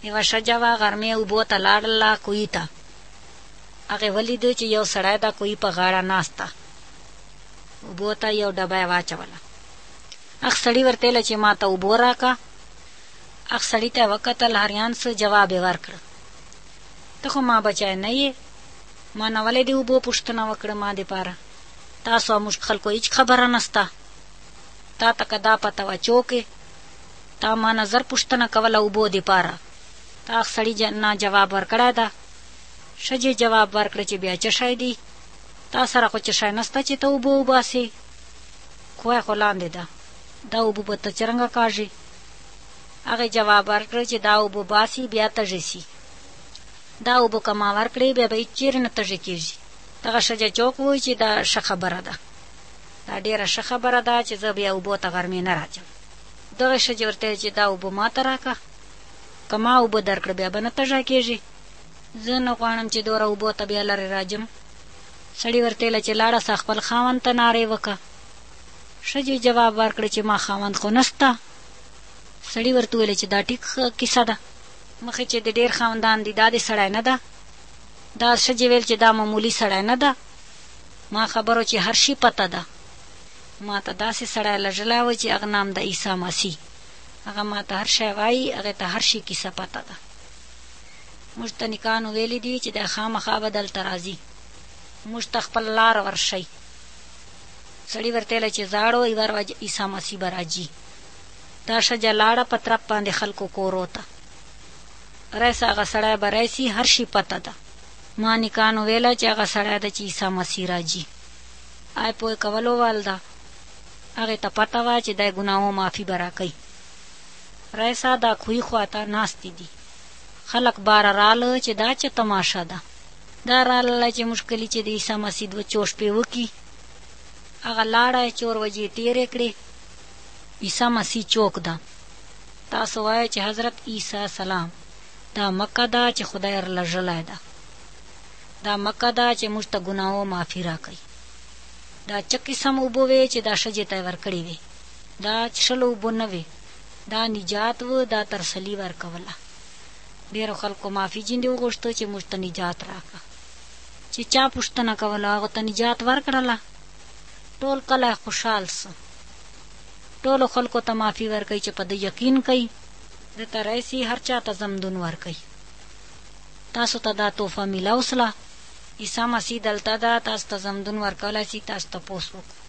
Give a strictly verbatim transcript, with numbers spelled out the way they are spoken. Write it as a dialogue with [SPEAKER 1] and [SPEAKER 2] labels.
[SPEAKER 1] یوه ښځه وه غرمې اوبو ته لاړله کوهي ته. هغې ولیده چې یو سړی د کوهي په غاړه ناست ده. اوبو ته یو ډبه یې واچوله. هغ سړي ورته ویله چې ما ته اوبه راکړه. هغ سړي ته یې وکتل، هریان څه جواب یې ورکړه. ته خو ما بچی نه یې، ما نه ولې د اوبو پوښتنه وکړه ما دپاره؟ تاسو او موږ خلکو هېڅ خبره نسته. تا ته که دا پته وه چوکې تا ما نه زر پوښتنه کوله اوبو دپاره. تا هغ سړي نه جواب ورکړی ده. ښځې جواب ورکړه چې بیا څه شی دی؟ تا سره خو څه شی نسته چې ته اوبه وباسې. کوی خو لاندې ده، دا اوبه به ته څرنګه کاږې؟ هغې جواب ورکړه چې دا اوبه باسي بیا تږې سي. دا اوبه که ما ورکړې بیا به هېڅ چېرې نه تږې کېږي. دغه ښځه چوک ووایي چې دا ښه خبره ده، دا ډېره ښه خبره ده چې زه بیا اوبو ته غرمې نه راځم. دغې ښځې ورته ویل چې دا اوبه ما ته راکړه، که ما اوبه درکړه بیا به نه تږی کېږي. زه نه غواړم چې دومره اوبو ته بیا لرې راځم. سړي ورته ویله چې لاړه سه خپل خاوند ته نارې وکړه. ښځې جواب ورکړه چې ما خاوند خو نسته. سړي ورته ویله چې دا ټیک کیسه ده، مخې چې د ډېر خاوندان دي دا دې سړی نه ده. دا ښځې ویل چې دا معمولي سړی نه ده، ما خبرو چې هر شي پته ده. ما ته داسې سړی لږلی و چې هغه نام د عیسی مسیح. هغه ما ته هر شی وایي، هغې ته هر شي کیسه پته ده. موږ ته نیکانو ویلي دي چې دی خامخا به دلته راځي، موږ ته خپل لاره ورښی. سړي ورته ویله چې زاړو یوه ورځ عیسی مسیح به راځي. دا ښځه لاړه په طرف باندې خلکو کورو ته. رایسه هغه سړی به رایسي، هر شي پته ده. ما نیکانو ویله چې هغه سړی ده چې عیسی مسیح راځي. آی پوه کولو وال ده، هغې ته پته وه چې دی ګناهو معافي به راکوي. رایسه دا کوهي خواته ناستې دي. خلک باره راله چې دا څه تماشه ده. دا راله چې موږ کلي چې د عیسی مسیح دوه څو شپې وکړي. هغه لاړه چور وجې تېرې کړې. عیسی مسیح چوک ده. تاسو وایئ چې حضرت عیسی سلام دا مکه ده چې خدای رلږلی ده. دا مکه ده چې موږ ته ګناهو معافي راکوي. دا څه قسم اوبه وې چې دا ښځې ته یې ورکړې وې؟ دا څښلو اوبه نه وې، دا نجات و، دا ترسلي ورکوله. ډېرو خلکو معافي جینډې وغوښته چې موږ ته نجات راکړه. چې چا پوښتنه کوله هغو ته نجات ورکړله. ټول کلی خوشحال سه. ټولو خلکو ته معافي ورکوي چې په ده یقین کوي. دته رایسي هر چا ته زمدون ورکوي. تاسو ته دا تحفه میلاو سله. عیسی مسیح دلته ده، تاسو ته زمدون ورکولی سي. تاسو تپوس وکړو.